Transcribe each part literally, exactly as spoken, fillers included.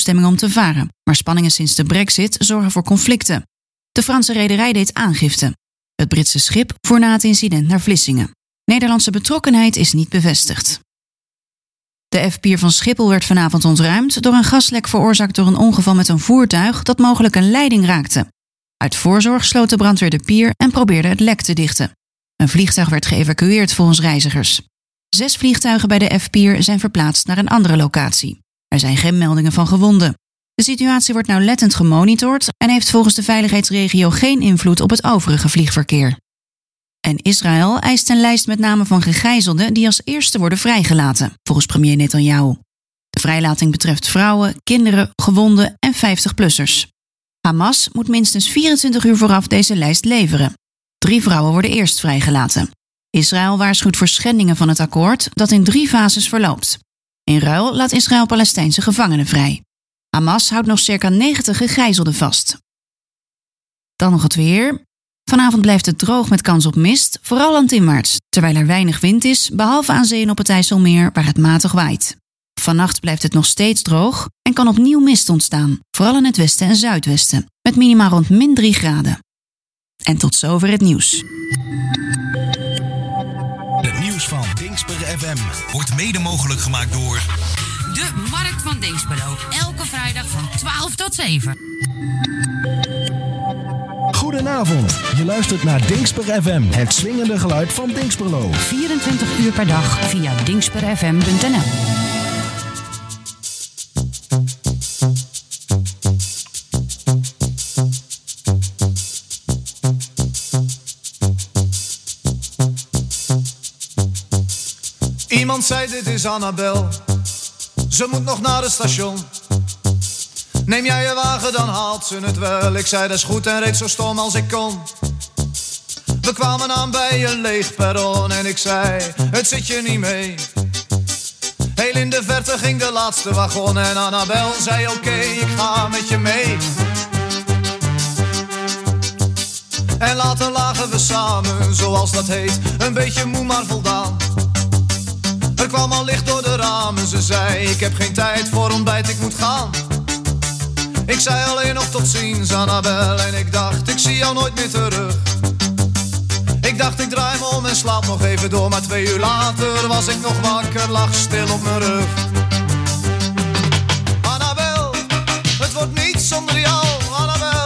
toestemming om te varen, maar spanningen sinds de Brexit zorgen voor conflicten. De Franse rederij deed aangifte. Het Britse schip voer na het incident naar Vlissingen. Nederlandse betrokkenheid is niet bevestigd. De F-pier van Schiphol werd vanavond ontruimd door een gaslek veroorzaakt door een ongeval met een voertuig dat mogelijk een leiding raakte. Uit voorzorg sloot de brandweer de pier en probeerde het lek te dichten. Een vliegtuig werd geëvacueerd volgens reizigers. Zes vliegtuigen bij de F-pier zijn verplaatst naar een andere locatie. Er zijn geen meldingen van gewonden. De situatie wordt nauwlettend gemonitord en heeft volgens de veiligheidsregio geen invloed op het overige vliegverkeer. En Israël eist een lijst met namen van gegijzelden die als eerste worden vrijgelaten, volgens premier Netanyahu. De vrijlating betreft vrouwen, kinderen, gewonden en vijftig-plussers. Hamas moet minstens vierentwintig uur vooraf deze lijst leveren. Drie vrouwen worden eerst vrijgelaten. Israël waarschuwt voor schendingen van het akkoord dat in drie fases verloopt. In ruil laat Israël Palestijnse gevangenen vrij. Hamas houdt nog circa negentig gegijzelden vast. Dan nog het weer. Vanavond blijft het droog met kans op mist, vooral landinwaarts, terwijl er weinig wind is, behalve aan zee en op het IJsselmeer waar het matig waait. Vannacht blijft het nog steeds droog en kan opnieuw mist ontstaan, vooral in het westen en zuidwesten, met minima rond min drie graden. En tot zover het nieuws. Het nieuws van Dingsper F M wordt mede mogelijk gemaakt door de Markt van Dinxperlo. Elke vrijdag van twaalf tot zeven. Goedenavond, je luistert naar Dingsper F M, het swingende geluid van Dinxperlo. vierentwintig uur per dag via dingsper f m punt n l. Iemand zei dit is Annabel, ze moet nog naar het station. Neem jij je wagen, dan haalt ze het wel. Ik zei dat is goed en reed zo stom als ik kon. We kwamen aan bij een leeg perron en ik zei, het zit je niet mee. Heel in de verte ging de laatste wagon en Annabel zei oké, okay, ik ga met je mee. En later lagen we samen, zoals dat heet, een beetje moe maar voldaan. Er kwam al licht door de ramen, ze zei, ik heb geen tijd voor ontbijt, ik moet gaan. Ik zei alleen nog tot ziens, Annabel, en ik dacht, ik zie jou nooit meer terug. Ik dacht, ik draai me om en slaap nog even door, maar twee uur later was ik nog wakker, lag stil op mijn rug. Annabel, het wordt niet zonder jou, Annabel.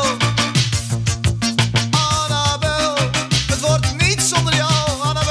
Annabel, het wordt niet zonder jou, Annabel.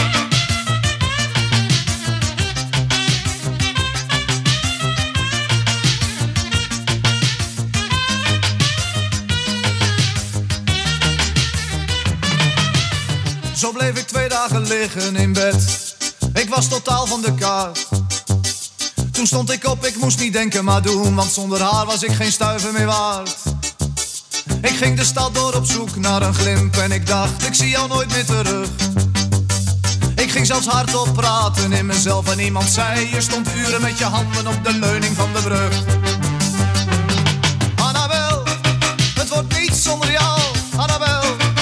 Zo bleef ik twee dagen liggen in bed. Ik was totaal van de kaart. Toen stond ik op, ik moest niet denken maar doen, want zonder haar was ik geen stuiver meer waard. Ik ging de stad door op zoek naar een glimp en ik dacht, ik zie jou nooit meer terug. Ik ging zelfs hardop praten in mezelf en iemand zei, je stond uren met je handen op de leuning van de brug. Annabel, het wordt niet zonder jou, Annabel.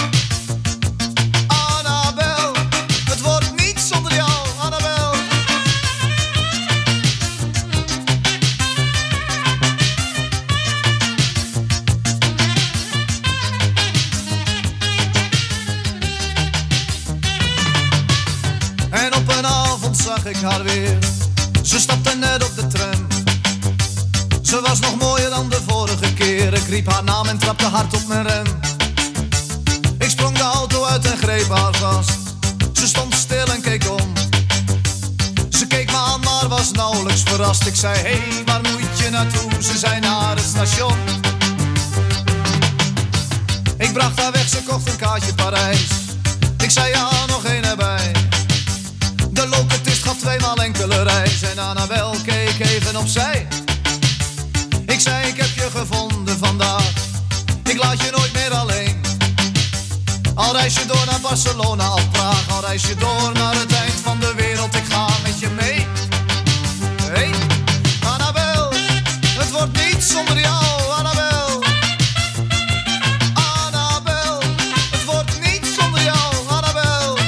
Ik haar weer. Ze stapte net op de tram. Ze was nog mooier dan de vorige keer. Ik riep haar naam en trapte hard op mijn rem. Ik sprong de auto uit en greep haar vast. Ze stond stil en keek om. Ze keek me aan maar was nauwelijks verrast. Ik zei, hé, hey, waar moet je naartoe? Ze zei, naar het station. Ik bracht haar weg, ze kocht een kaartje Parijs. Ik zei, ja, nog één erbij. De loketist gaf tweemaal enkele reis en Annabel keek even opzij. Ik zei, ik heb je gevonden vandaag. Ik laat je nooit meer alleen. Al reis je door naar Barcelona of Praag, al reis je door naar het eind van de wereld, ik ga met je mee. Hey, Annabel, het wordt niet zonder jou, Annabel. Annabel, het wordt niet zonder jou, Annabel.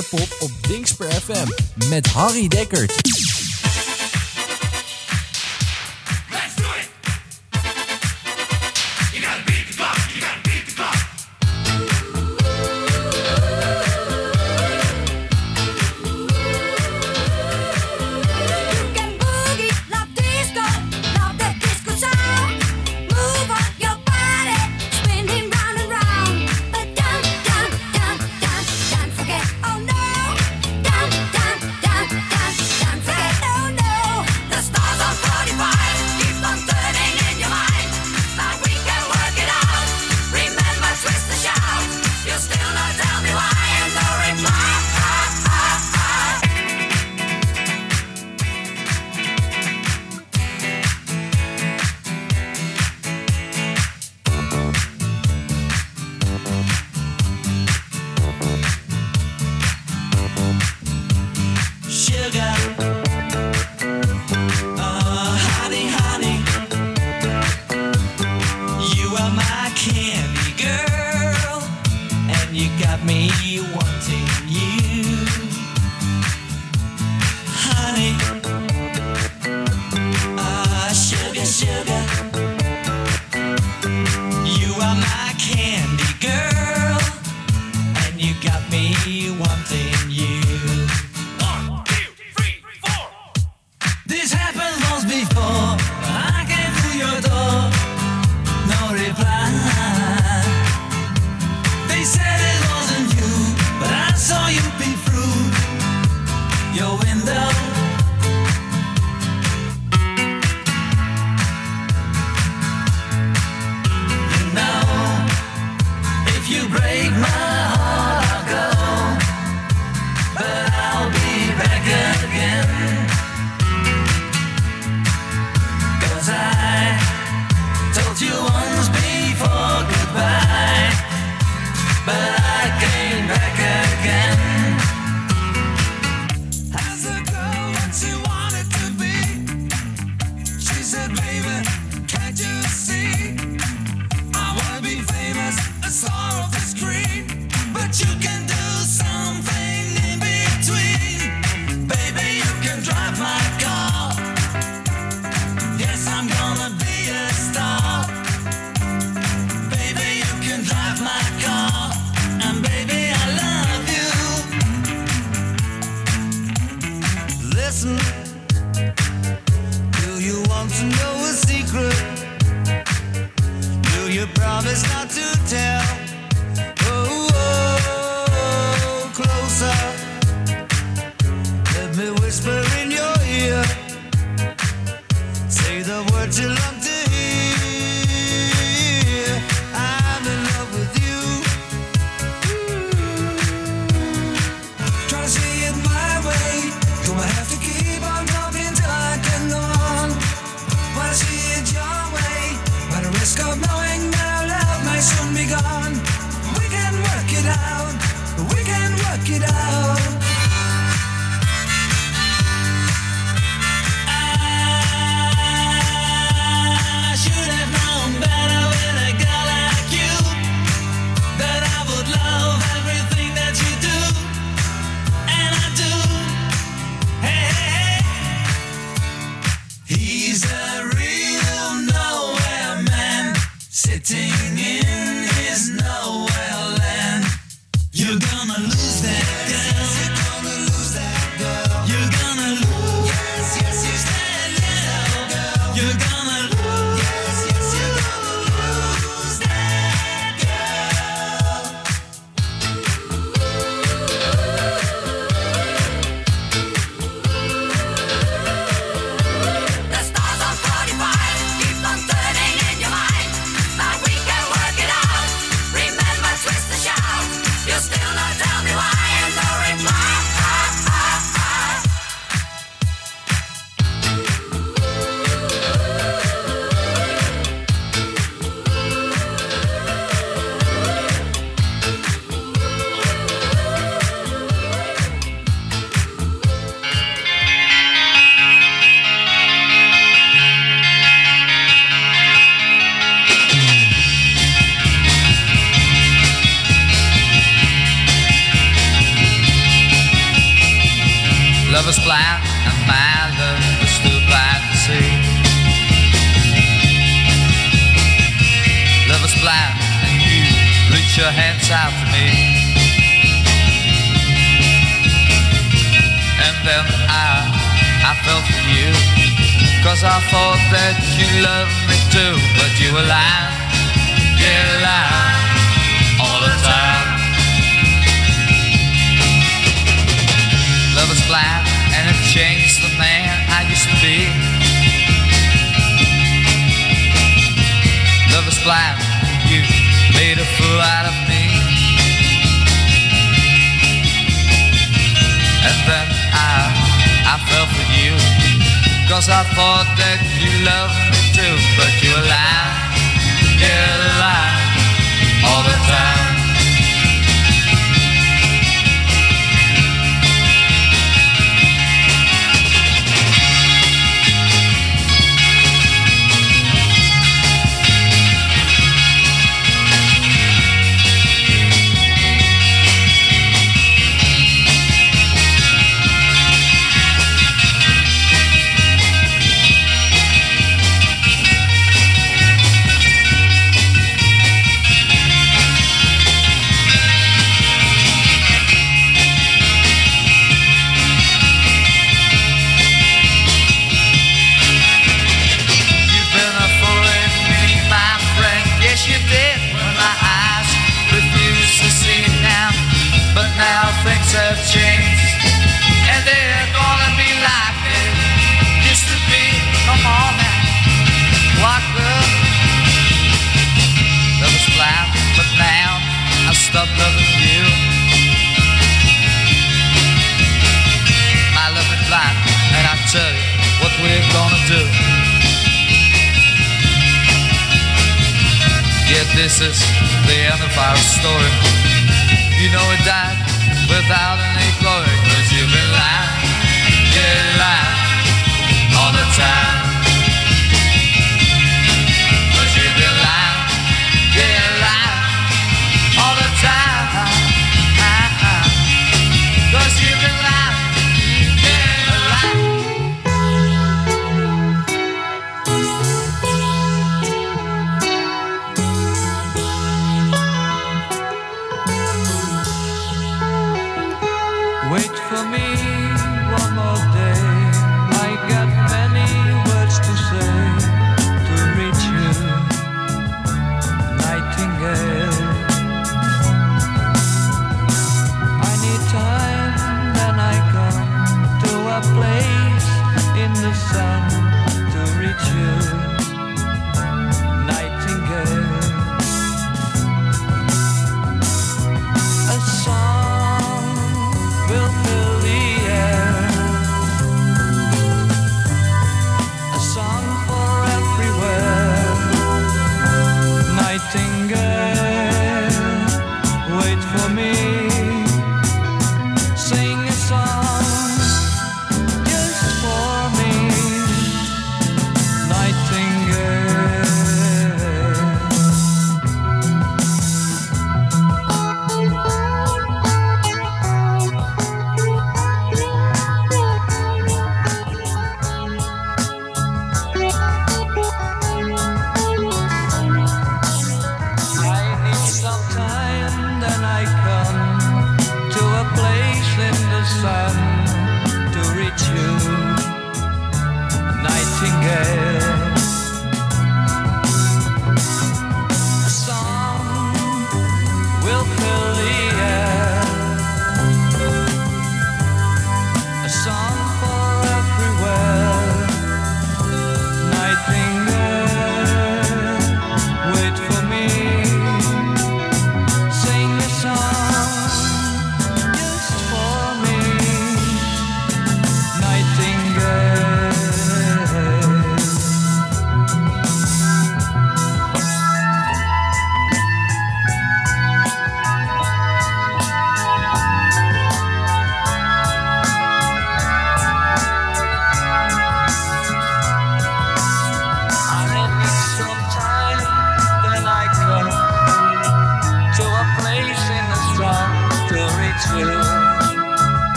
Wonderpop op Dingsper F M met Harry Dekkert. your hands out to me. And then I, I fell for you, 'cause I thought that you loved me too. But you were lying, yeah, lying all the time. Love is blind and it changed the man I used to be. Love is blind, you made a fool out of me. And then I, I fell for you, 'cause I thought that you loved me too. But you were lying, yeah, lying all the time. Things have changed, and they're gonna be like they used to be. Come on now, walk love. Love is blind, but now I stopped loving you. My love is blind, and I tell you what we're gonna do. Yeah, this is the end of our story. You know it died without any glory, 'cause you've been lying, yeah, lying all the time. 'Cause you've been lying, yeah, lying all the time. 'Cause you've been lying, yeah, lying. Wait for me one more day. I got many words to say to reach you, Nightingale. I need time, then I come to a place in the sun to reach you, Nightingale. A song will fill the air, a song for everywhere. Nightingale, wait for me, sing a song just for me.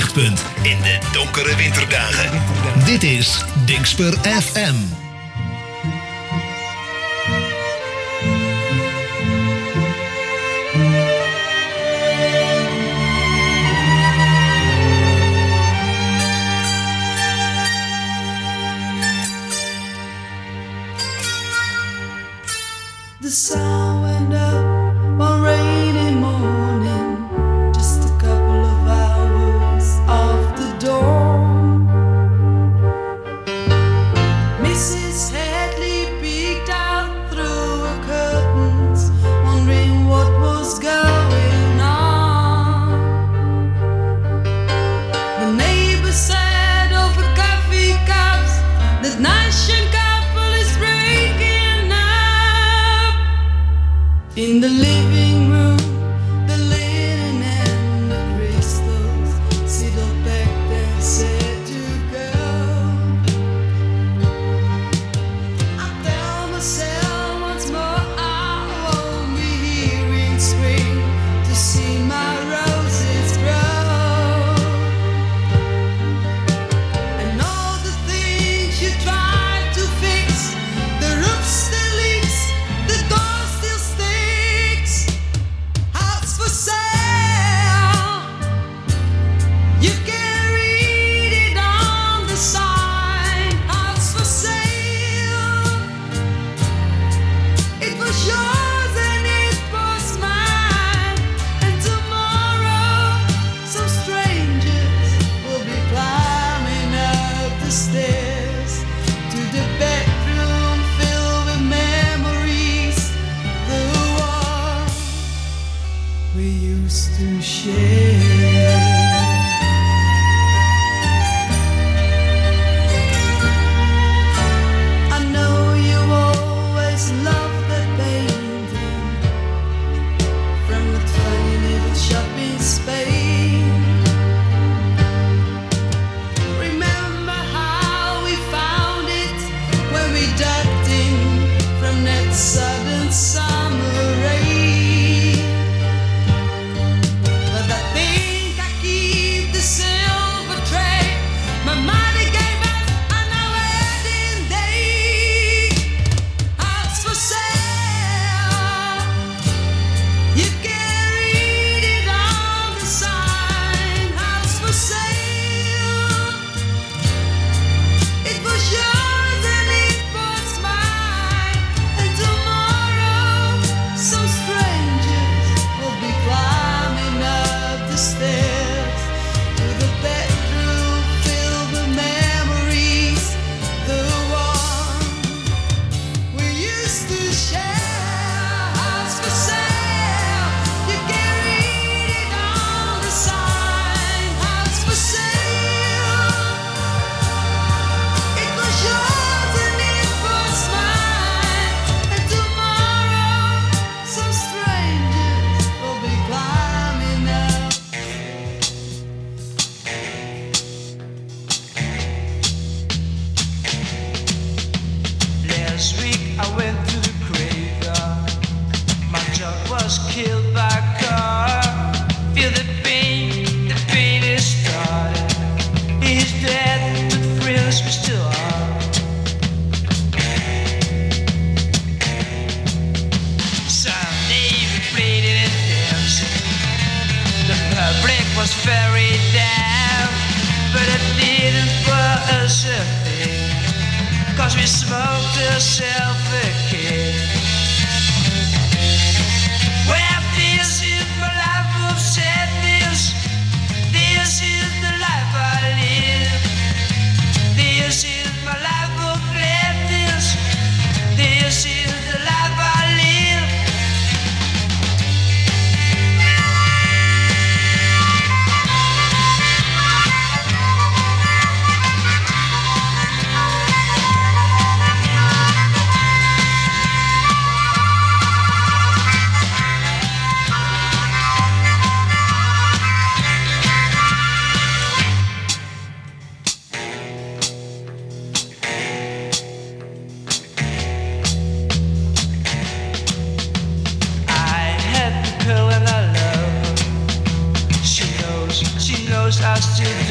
lichtpunt in de donkere winterdagen. Dit is Dingsper F M. The sun went up one rainy morning, just a couple of hours off the door. Missus Hadley peeked out through her curtains, wondering what was going on. The neighbor said over coffee cups that Nation couple is breaking up. In the living room, the linen and the crystals sit all packed and set to go. I tell myself once more I won't be here in spring to see my roses grow. And all the things you tried to fix, the roof still leaks, the door still sticks. House for sale, you can read it on the sign. House for sale, it was yours and it was mine. And tomorrow some strangers will be climbing up the stairs to the bedroom filled with memories, the one we used to share. I know you always loved that painting from the tiny little shop in Spain. Remember how we found it when we ducked in from that sudden summer rain. But I think I keep the silver tray my mother gave us on our wedding day. House for sale, you can read it on the sign. House for sale, it was yours and it was mine. And tomorrow some strangers will be climbing up the stairs to the bedroom filled with memories, the one we used to share. House for sale, you can read it on the sign. House for sale, it was yours and it was mine. And tomorrow some strangers will be climbing up. Last week I went to the graveyard. My truck was killed by a car. Feel the pain, the pain is started. He's dead, but thrills we still are. Sunday we played it and dancing. The public was very down, but it didn't for us a thing. Cause we smoked ourselves a kick. Well, this is my life of sadness. This is the life I live. This is my life of gladness. This is the life I live.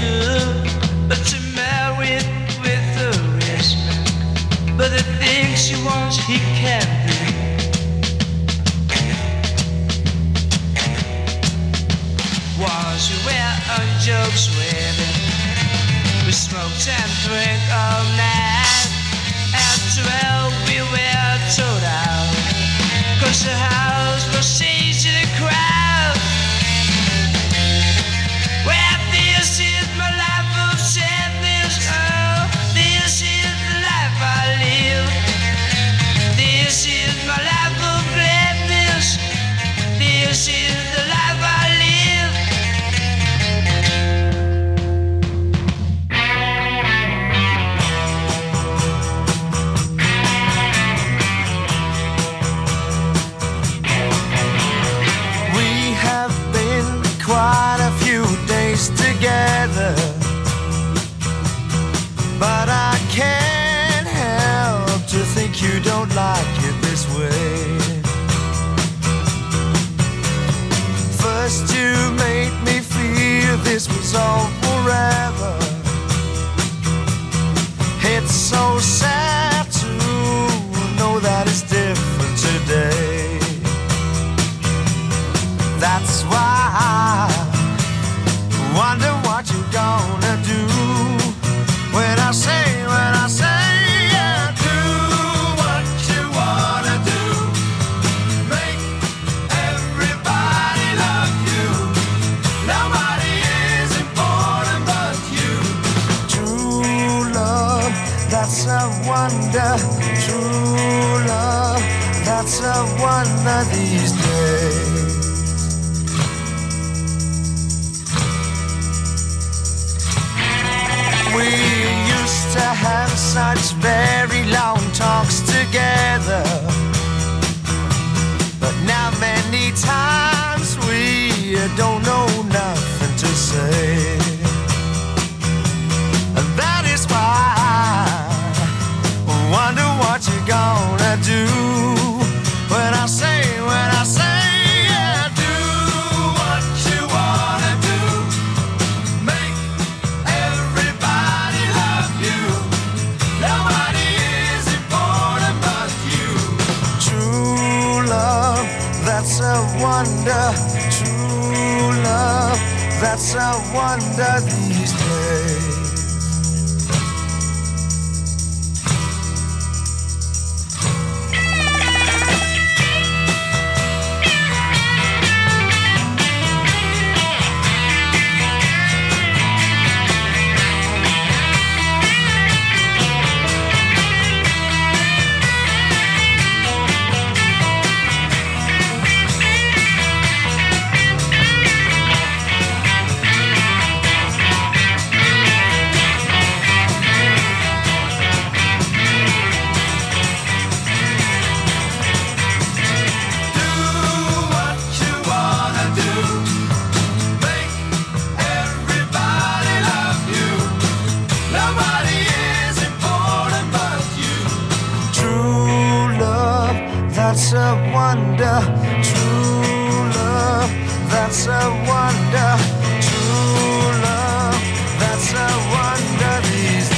good, but she married with the rich man. But the things she wants, he can't do. Once we went on jokes with him. We smoked and drank all night. At twelve we were told out, 'cause the house was changing the crowd. Well, this is my life of sadness. Oh, this is the life I live. This is my life of gladness. This is the life I live. Quite a few days together, but I can't help to think you don't like it this way. First you made me feel this was all forever. It's so sad to know that it's different today. That's why I wonder what you're gonna do when I say, when I say, yeah, do what you wanna do. Make everybody love you. Nobody is important but you. True love, that's a wonder. True love, that's a wonder these days. We used to have such very long talks together, but now many times we don't know nothing to say. And that is why I wonder what you're gonna do when I say, when I say, that's a wonder, true love, that's a wonder these days. That's a wonder, true love. That's a wonder, true love. That's a wonder these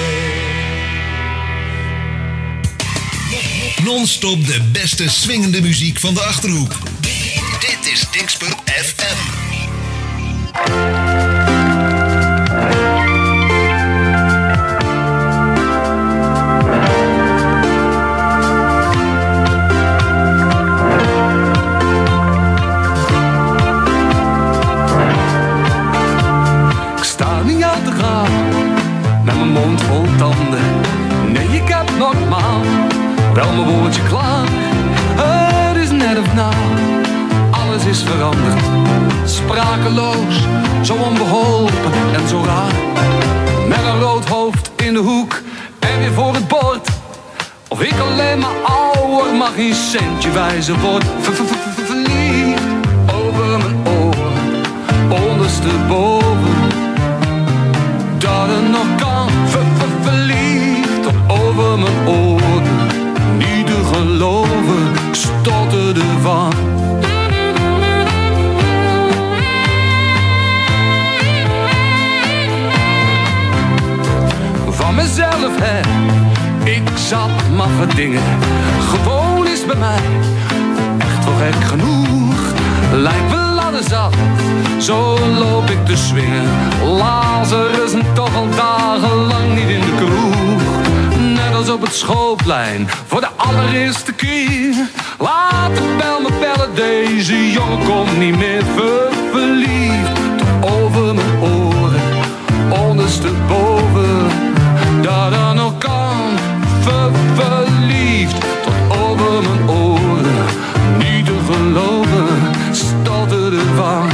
days. Non-stop de beste swingende muziek van de Achterhoek. Dit is Dingsper F M. Met mijn mond vol tanden. Nee, ik heb nogmaal wel mijn woordje klaar. Het is net of nou, alles is veranderd. Sprakeloos, zo onbeholpen en zo raar. Met een rood hoofd in de hoek en weer voor het bord. Of ik alleen maar ouder, mag geen centje wijzer word. Verliefd over mijn oren, ondersteboven. Dat het nog kan, ver, ver, verliefd tot over mijn oren. Niet te geloven, ik stotterde van. zat maffe dingen. Gewoon is bij mij echt wel gek genoeg. Lijkt wel ladder zat, zo loop ik te swingen. Lazarus en toch al dagenlang niet in de kroeg. Net als op het schoolplein, voor de allereerste keer. Laat de bel me bellen, deze jongen komt niet meer ver verliefd. Tot over mijn oren, ondersteboven. Dat er nog kan, ver verliefd. Tot over mijn oren, niet te geloven, stotterde van.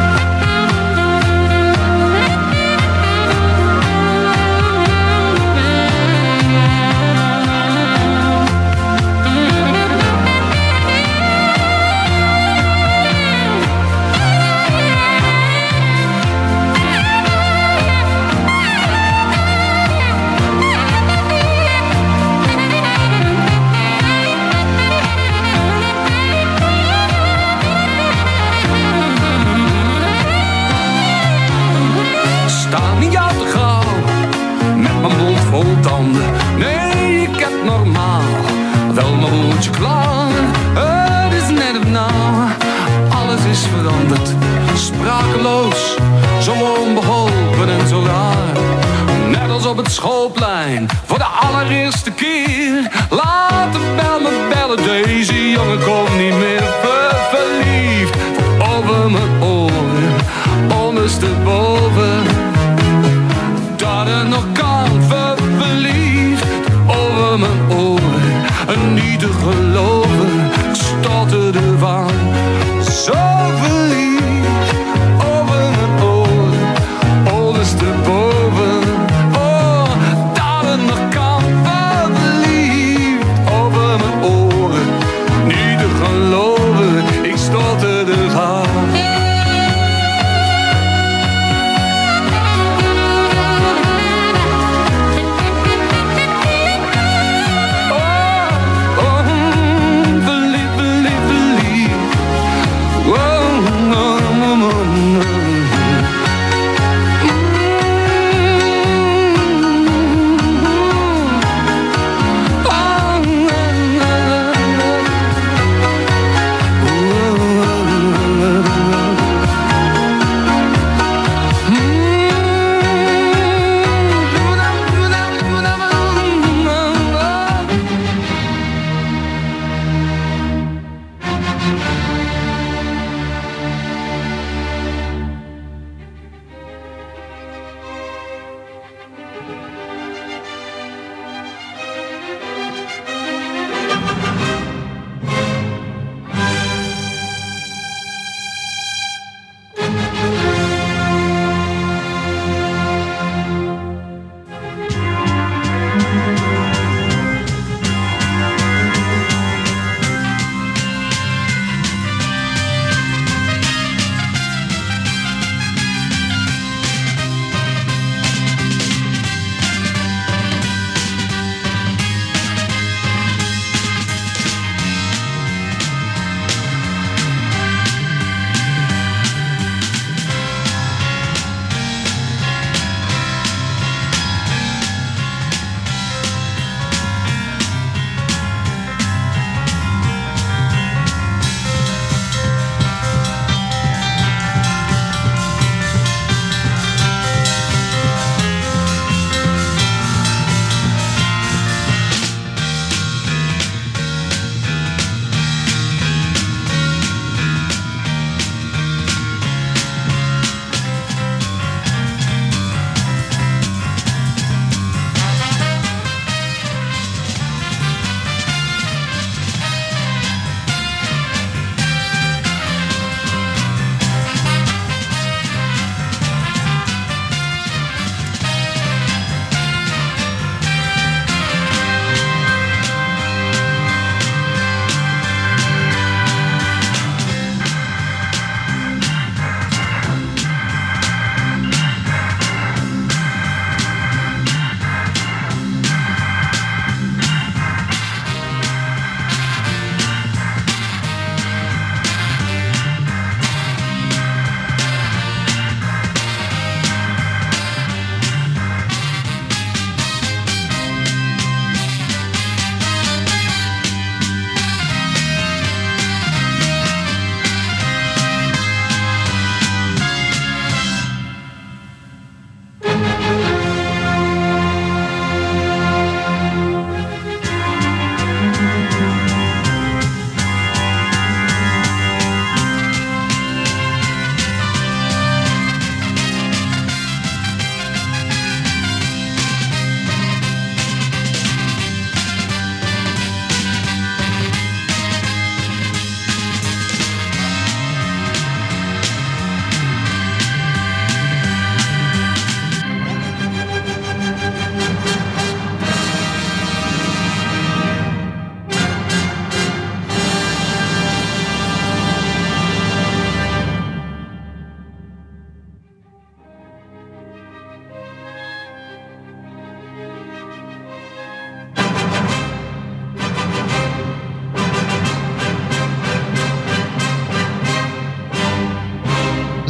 Nee, ik heb normaal wel mijn woordje klaar. Het is net of nou, alles is veranderd. Sprakeloos, zo onbeholpen en zo raar. Net als op het schoolplein, voor de allereerste keer. Laat de bel me bellen, deze jongen komt niet meer ver verliefd. Over mijn oren, ondersteboven. Dat er nog kan ver verliefd. Over mijn oren, en niet te geloven, ik stotterde van. Zo verliefd, over mijn oren, ondersteboven. Oh, dat het nog kan, ver verliefd. Over mijn oren, niet te geloven.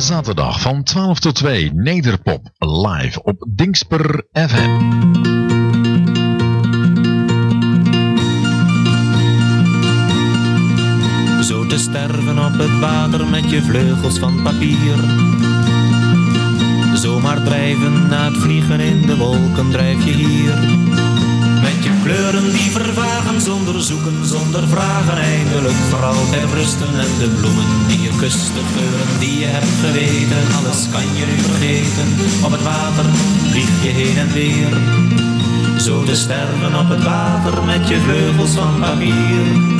zaterdag van twaalf tot twee Nederpop live op Dingsper F M. Zo te sterven op het water met je vleugels van papier. Zomaar drijven na het vliegen in de wolken drijf je hier. Met je kleuren die vervagen zonder zoeken, zonder vragen. Eindelijk voor altijd rusten en de bloemen die je kust, de geuren die je hebt geweten. Alles kan je nu vergeten, op het water vlieg je heen en weer. Zo te sterven op het water met je vleugels van papier.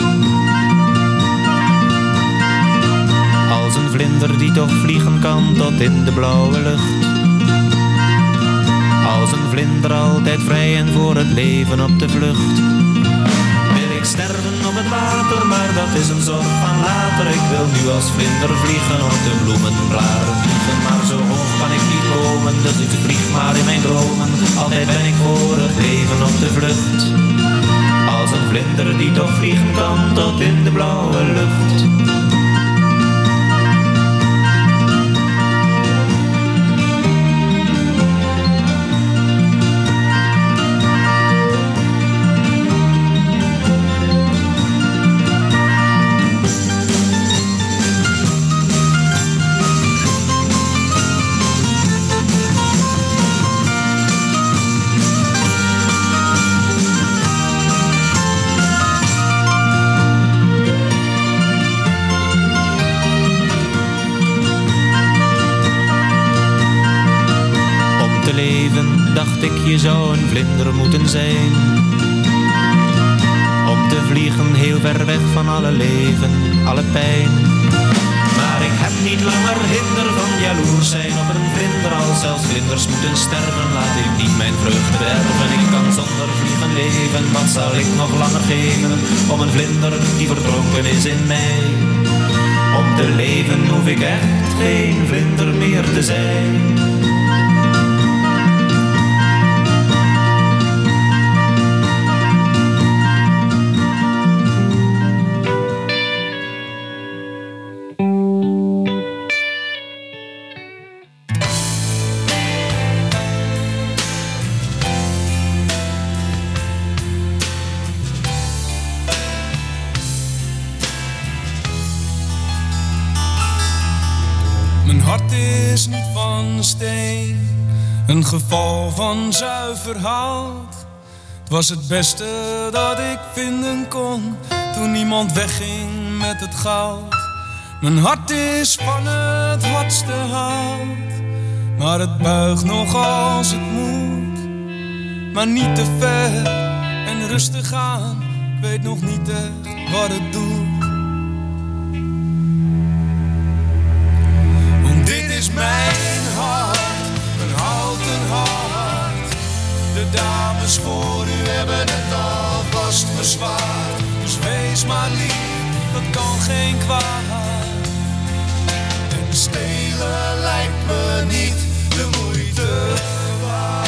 Als een vlinder die toch vliegen kan tot in de blauwe lucht. Als een vlinder altijd vrij en voor het leven op de vlucht. Wil ik sterven op het water, maar dat is een zorg van later. Ik wil nu als vlinder vliegen op de bloemenblaren vliegen. Maar zo hoog kan ik niet komen, dus ik vlieg maar in mijn dromen. Altijd ben ik voor het leven op de vlucht. Als een vlinder die toch vliegen kan tot in de blauwe lucht. Je zou een vlinder moeten zijn, om te vliegen heel ver weg van alle leven, alle pijn. Maar ik heb niet langer hinder van jaloers zijn op een vlinder. Als zelfs vlinders moeten sterven, laat ik niet mijn vreugde bederven. Ik kan zonder vliegen leven, wat zal ik nog langer geven om een vlinder die verdronken is in mij. Om te leven hoef ik echt geen vlinder meer te zijn. is niet van steen, een geval van zuiver hout. Het was het beste dat ik vinden kon, toen niemand wegging met het goud. Mijn hart is van het hardste hout, maar het buigt nog als het moet. Maar niet te ver en rustig aan, ik weet nog niet echt wat het doet. Want dit is mijn hart, een houten hart. De dames voor u hebben het alvast verzwaard. Dus wees maar lief, dat kan geen kwaad. En stelen lijkt me niet de moeite waard.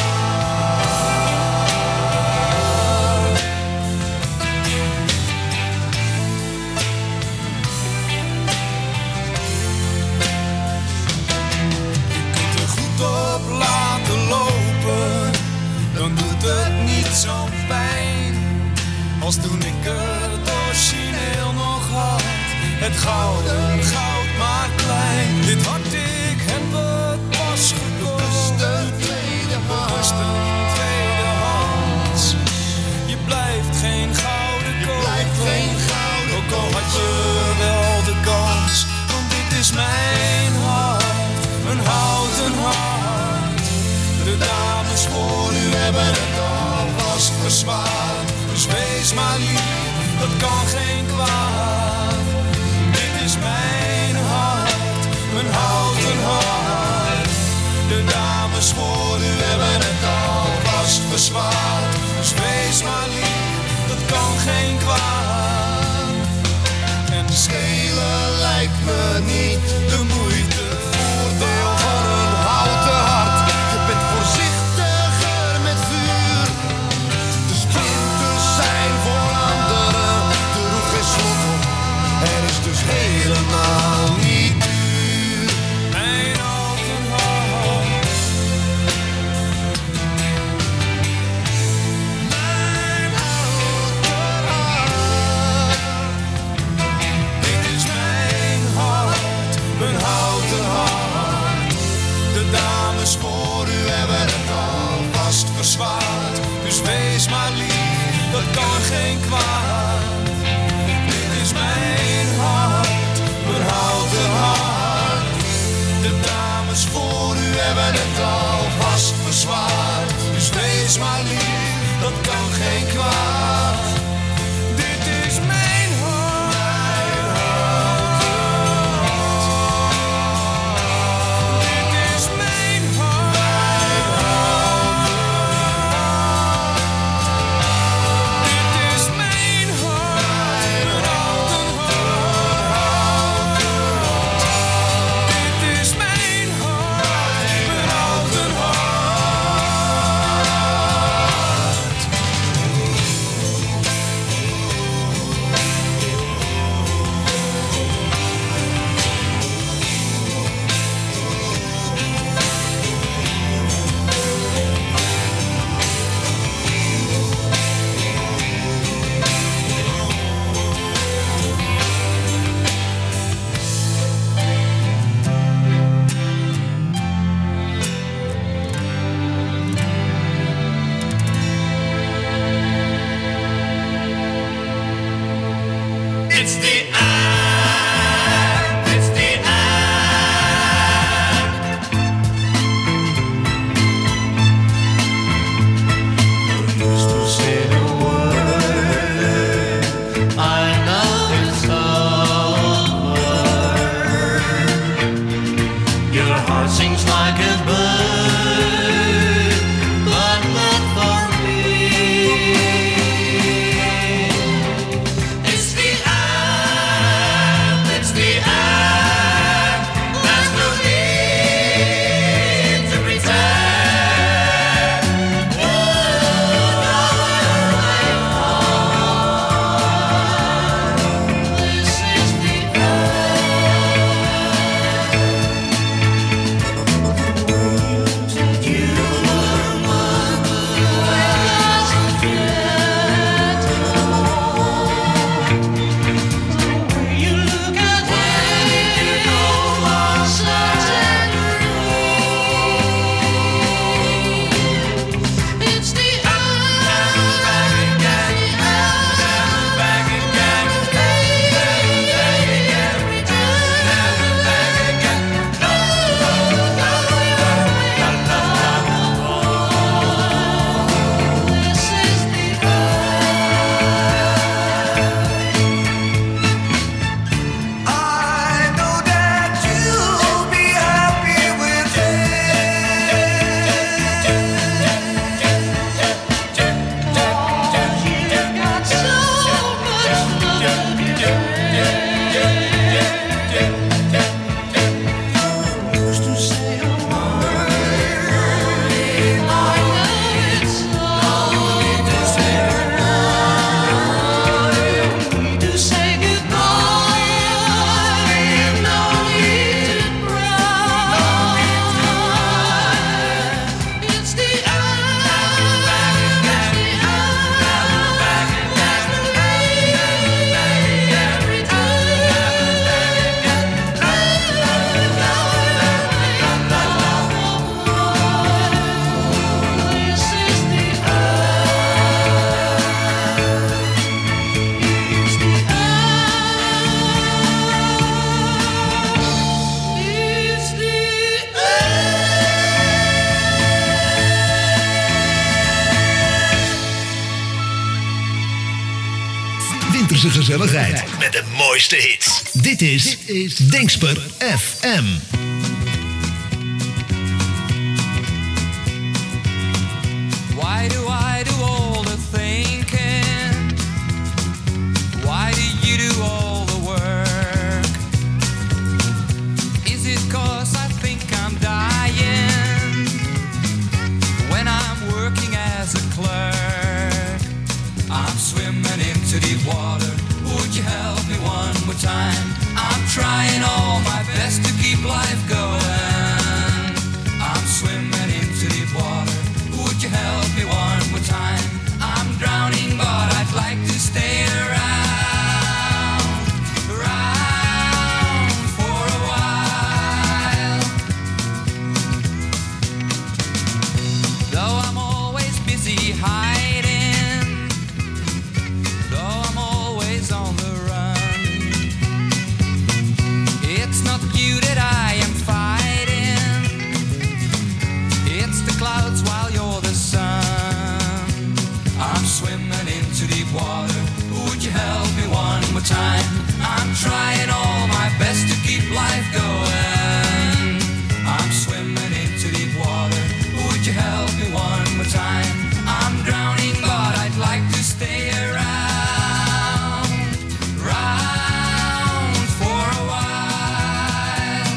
Je kunt er goed op laten lopen, dan doet het niet zo'n pijn als toen ik het origineel nog had. Het gouden goud maar klein. Dit hart, ik heb het pas gekocht. De tweede tweedehands. Je blijft geen gouden kopen, ook al had je wel de kans. Want dit is mijn hart, een houten hart. De dames voor u hebben het alvast verzwaard. Dus wees maar lief, dat kan geen kwaad. Dit is mijn hart, mijn houten hart. De dames voor u hebben het alvast verzwaard. Dus wees maar lief, dat kan geen kwaad. En schelen lijkt me niet de moeite. Voordeel van een houten hart, je bent voorzichtiger met vuur. De splinters zijn voor anderen, er hoeft geen slot op. Er is dus helemaal niet duur. Mijn geen kwaad. Dit is mijn hart, mijn houten hart. De dames voor u hebben het alvast verzwaard. Dus wees maar lief, dat kan geen kwaad. Dit is mijn hart, mijn houten hart. Dit is mijn hart, mijn houten hart. Dit is mijn hart, mijn houten hart. Dit is mijn hart, mijn houten hart. It's the act, it's the act. I used to say the word, I know it's over. Your heart sings like a bird, but not for me. It's the act, it's the act. There's no need to pretend. Oh, this is the act. You were one who wasn't yet alone. You look at me, no uncertainty. It's the act, back again, never back again, never back again, never back again. No, no, no, no, no, no. This is the I know that you'll be happy with it. You've got so much love to give. Used to say a word, I know it's over. Need to say goodbye, no need to cry. It's the act, it's the act. Every This is the It's the It's the Winterse gezelligheid met de mooiste hits. Dit is, Dit is Dingsper F M. Why do I do all the thinking? Why do you do all the work? Is it 'cause I think I'm dying when I'm working as a clerk? I'm swimming into deep water. Would you help me one more time? I'm trying all my best to keep life going. I'm swimming into deep water. Would you help me one more time? I'm drowning, but I'd like to stay around, around for a while. Though I'm always busy hiding, time. I'm trying all my best to keep life going. I'm swimming into deep water. Would you help me one more time? I'm drowning, but I'd like to stay around, round for a while.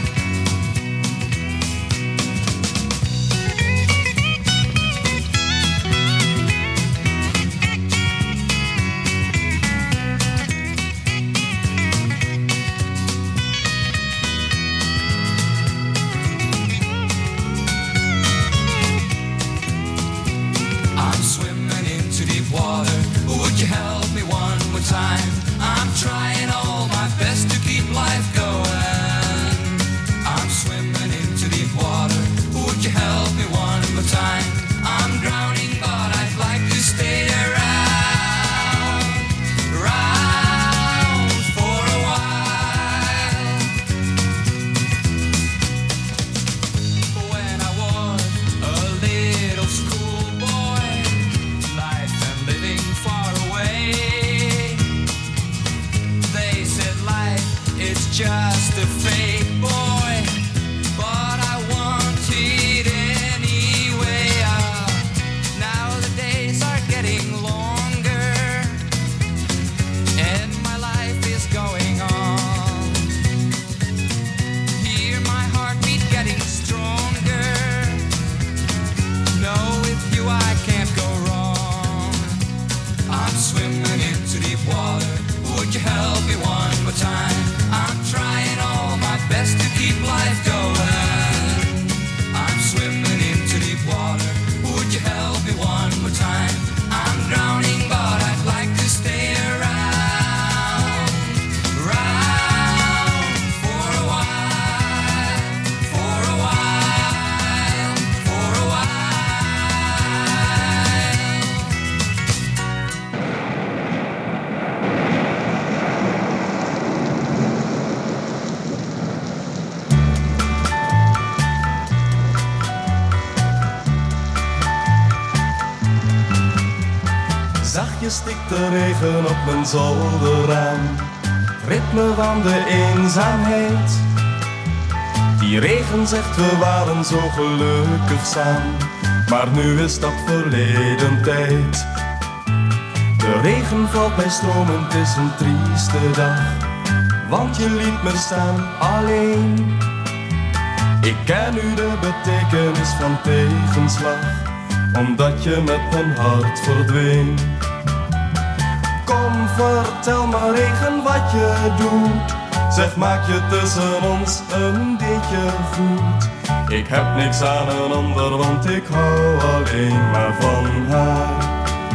I'm swimming into deep water. Would you help me one more time? I'm trying all my best to keep life going. I'm swimming into deep water. Would you help me one more time? I'm drowning, but I'd like to stay around, round for a while. When I was a little schoolboy, life and living far away, they said life is just a fake, boy, but I want it anyway. Ah, now the days are getting longer, and my life is going on. Hear my heartbeat getting stronger. No, with you I can't go wrong. I'm swimming into deep water. Would you help me one more time? I'm trying all my best to keep life going. I'm swimming into deep water. Would you help me one more time? I'm drowning, but I'd like to stay around, round for a while, for a while, for a while. Zachtjes stikt de regen op mijn zolderraam. Het ritme van de eenzaamheid. Die regen zegt we waren zo gelukkig samen, maar nu is dat verleden tijd. De regen valt bij stromen, het is een trieste dag, want je liet me staan alleen. Ik ken nu de betekenis van tegenslag, omdat je met mijn hart verdween. Kom, vertel me regen wat je doet. Zeg, maak je tussen ons een beetje goed. Ik heb niks aan een ander, want ik hou alleen maar van haar.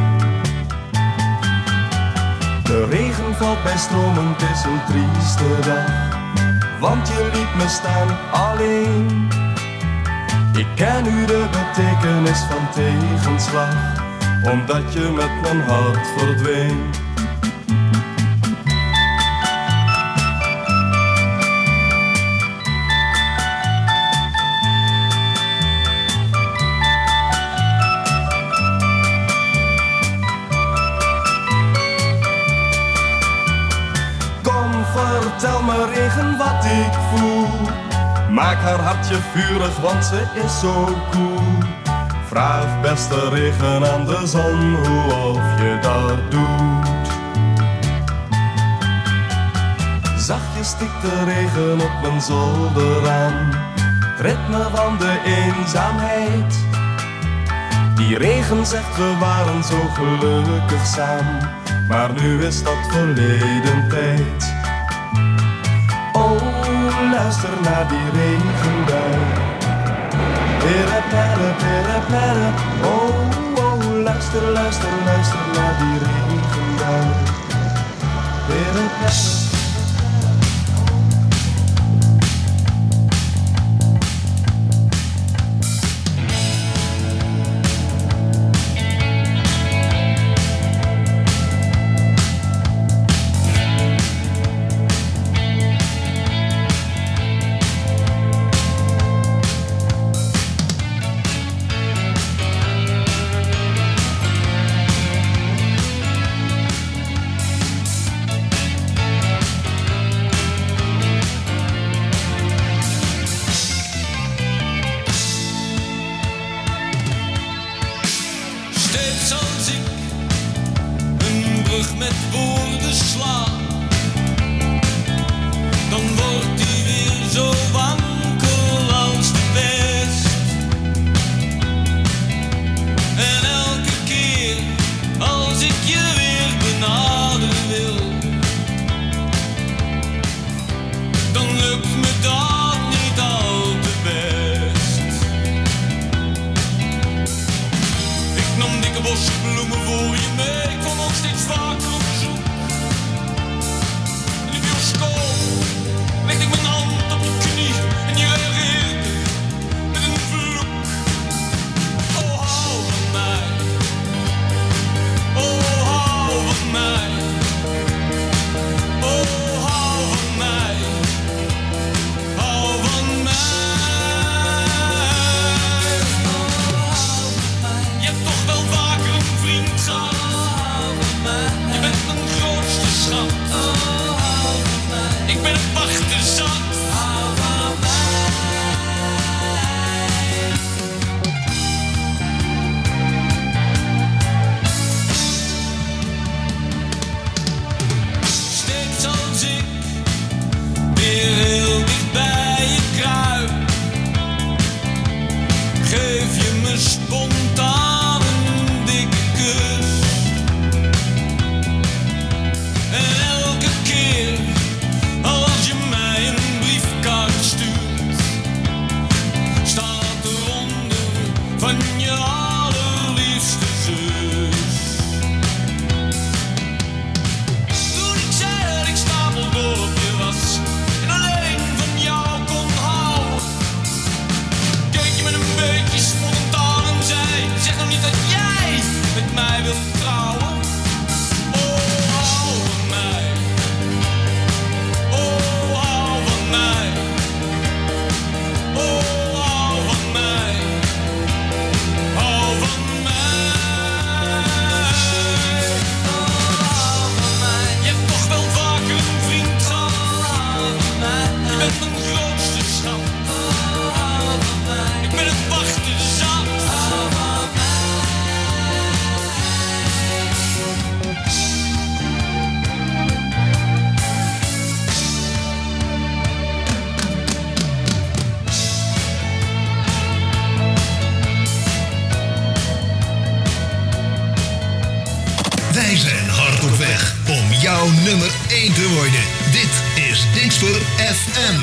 De regen valt bij stromen, het is een trieste dag, want je liet me staan alleen. Ik ken nu de betekenis van tegenslag, omdat je met mijn hart verdween. Kom, vertel me regen wat ik voel. Maak haar hartje vurig, want ze is zo cool. Vraag beste regen aan de zon hoe of je dat doet. Zachtjes stikt de regen op mijn zolderraam. Het ritme van de eenzaamheid. Die regen zegt we waren zo gelukkig samen, maar nu is dat verleden tijd. Oh, luister naar die regenbui. Pere, pere, pere, pere. Oh, oh, luister, luister, luister naar die regenbui. Pere, pere. eeuwig met woorden slaan, dan wordt hij weer zo wankel als de best. En elke keer als ik je weer benaderen wil, dan lukt me dat niet al te best. Ik nam dikke bossen bloemen voor je mee, ik kwam nog steeds vaker op bezoek. In de bioscoop legde ik mijn hand op je knie en je reageerde met een vloek. Oh, hou van mij. Oh, hou van mij. Oh, hou van mij. Hou van mij. Je hebt toch wel vaker een vriend gehad. Je bent mijn grootste schat. Ik ben het wachten zat. Steeds als ik weer heel dicht bij je kruip, geef je me spontaan een dikke kus. En elke keer als je mij een briefkaart stuurt, staat eronder van je allerliefste zus. Toen ik zei dat ik stapelgek op je was en alleen van jou kon houden, keek je met een beetje spontaan en zei: zeg nou niet dat jij met mij wilt trouwen. Oh, hou van mij. Oh, hou van mij. Oh, hou van mij. Hou van mij. Oh, hou van mij. Je hebt toch wel vaker een vriend gehad. Je bent mijn grootste schat. Ik ben het wachten zat. Wij zijn hard op weg om jouw nummer één te worden. Dit is Dingsper F M.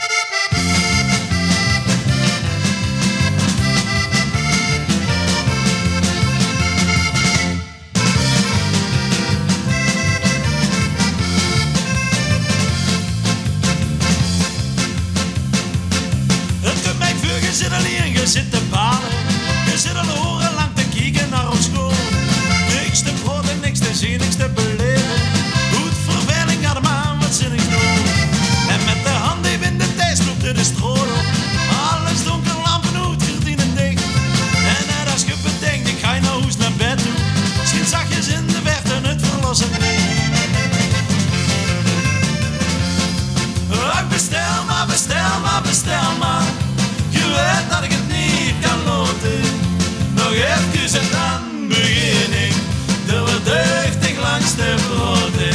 Het doet mij vuur, je zit alleen, je zit te balen. Je zit al horen lang te kijken naar ons school. Niks te proten, niks te zien, niks te beleven. Goed verveling, ga de maan wat zinnig doen. En met de hand even in de tijd loopt er de stroom op. Alles donker, lampen uit, gordijnen dicht. En net als je bedenkt, ik ga je nou hoes naar bed toe. Schiet zachtjes in de verte het verlossen licht. Bestel maar, bestel maar, bestel maar. Je weet dat ik het niet kan loten. Nog even en dan begin ik. De verdeugdig langs de broden.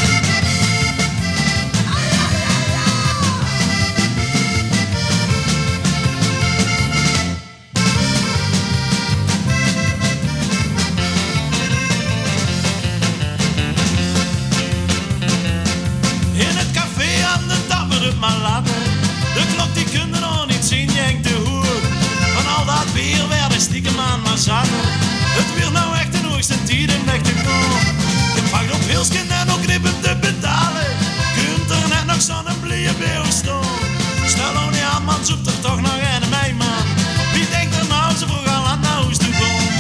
In het café aan de tafel het maar laten. De klok die kunde nog niet zien, jengt de hoer. Van al dat bier werden stiekem aan maar zaten. Het weer nou echt een hoogste tijd in weg te komen. Je pakt op Hilsken en ook knippen te betalen. Kunt er net nog zo'n blije beeuw staan. Stel nou niet aan man, zoekt er toch nog een mij man. Wie denkt er nou zo vroeg al aan naar huis toe komen?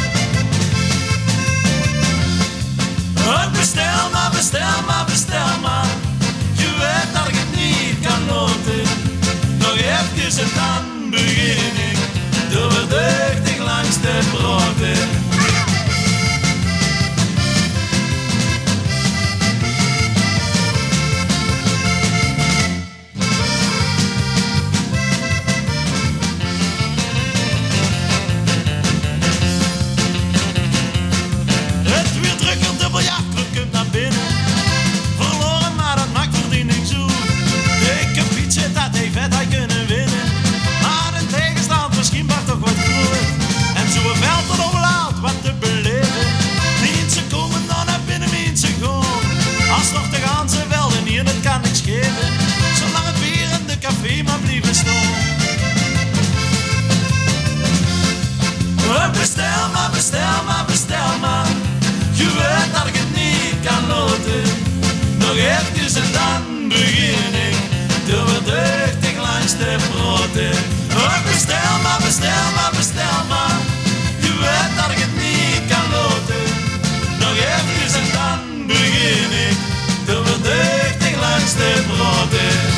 Bestel maar, bestel maar, bestel maar. Je weet dat ik het niet kan loten. Nog even en dan begin ik. Door verdeugdig langs de broden. Het weer drukker, dubbel ja, bestel maar, bestel maar. Je weet dat ik het niet kan laten. Nog even en dan begin ik door verdeugdig langs te praten. Oh, bestel maar, bestel maar, bestel maar. Je weet dat ik het niet kan laten. Nog even en dan begin ik door verdeugdig langs te praten.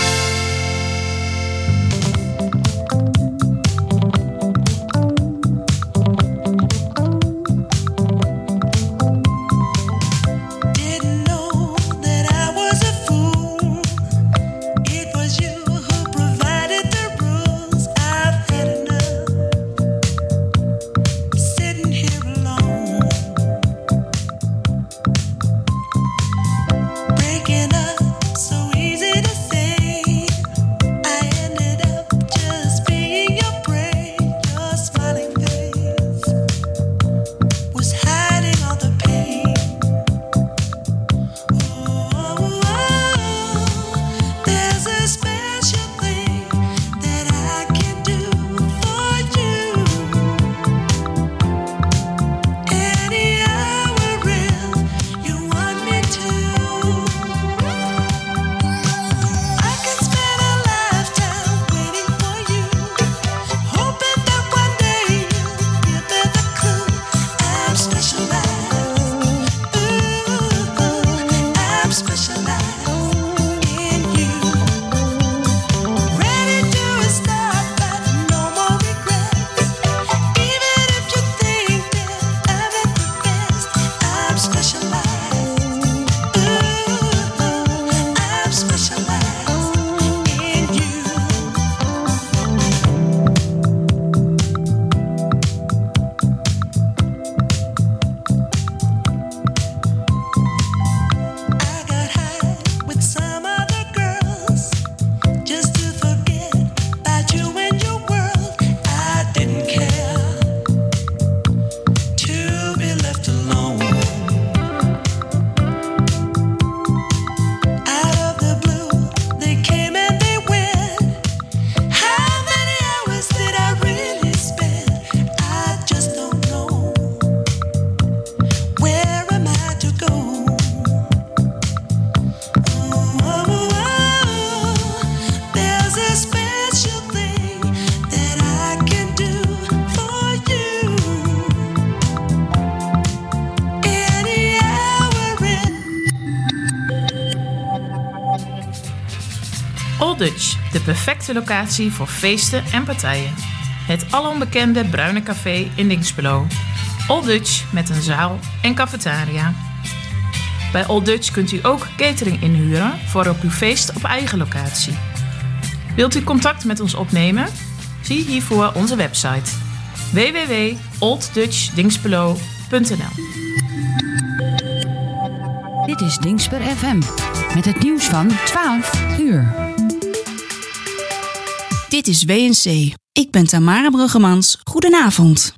Old Dutch, de perfecte locatie voor feesten en partijen. Het alombekende bruine café in Dinxperlo. Old Dutch met een zaal en cafetaria. Bij Old Dutch kunt u ook catering inhuren voor op uw feest op eigen locatie. Wilt u contact met ons opnemen? Zie hiervoor onze website w w w punt old dutch dinxperlo punt n l. Dit is Dingsper F M met het nieuws van twaalf uur. Dit is W N C. Ik ben Tamara Bruggemans. Goedenavond.